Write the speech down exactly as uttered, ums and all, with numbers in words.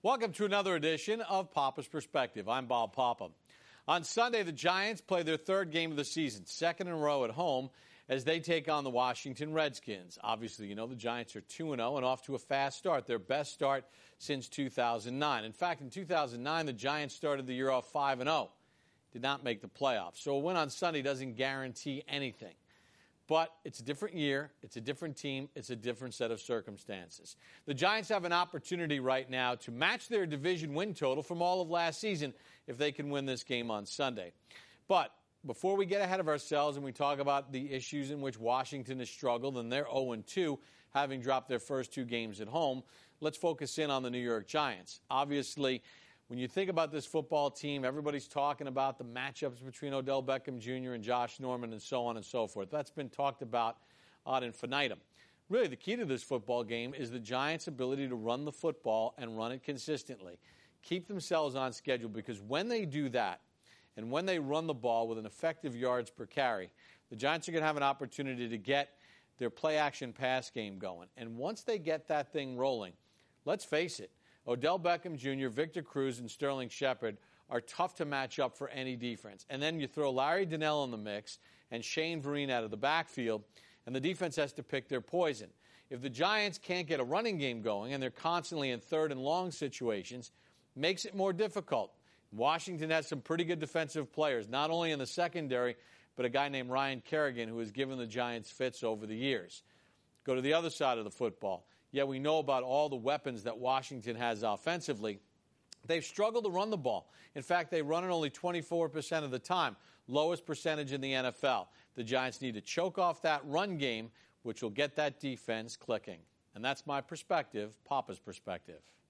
Welcome to another edition of Papa's Perspective. I'm Bob Papa. On Sunday, the Giants play their third game of the season, second in a row at home, as they take on the Washington Redskins. Obviously, you know the Giants are two and oh and off to a fast start, their best start since two thousand nine. In fact, in two thousand nine, the Giants started the year off five and oh, did not make the playoffs. So a win on Sunday doesn't guarantee anything. But it's a different year, it's a different team, it's a different set of circumstances. The Giants have an opportunity right now to match their division win total from all of last season if they can win this game on Sunday. But before we get ahead of ourselves and we talk about the issues in which Washington has struggled, and they're oh and two, having dropped their first two games at home, let's focus in on the New York Giants. Obviously, when you think about this football team, everybody's talking about the matchups between Odell Beckham Junior and Josh Norman and so on and so forth. That's been talked about ad infinitum. Really, the key to this football game is the Giants' ability to run the football and run it consistently. Keep themselves on schedule, because when they do that and when they run the ball with an effective yards per carry, the Giants are going to have an opportunity to get their play-action pass game going. And once they get that thing rolling, let's face it, Odell Beckham Junior, Victor Cruz, and Sterling Shepard are tough to match up for any defense. And then you throw Larry Donnell in the mix and Shane Vereen out of the backfield, and the defense has to pick their poison. If the Giants can't get a running game going and they're constantly in third and long situations, makes it more difficult. Washington has some pretty good defensive players, not only in the secondary, but a guy named Ryan Kerrigan, who has given the Giants fits over the years. Go to the other side of the football. Yeah, we know about all the weapons that Washington has offensively. They've struggled to run the ball. In fact, they run it only twenty-four percent of the time, lowest percentage in the N F L. The Giants need to choke off that run game, which will get that defense clicking. And that's my perspective, Papa's perspective.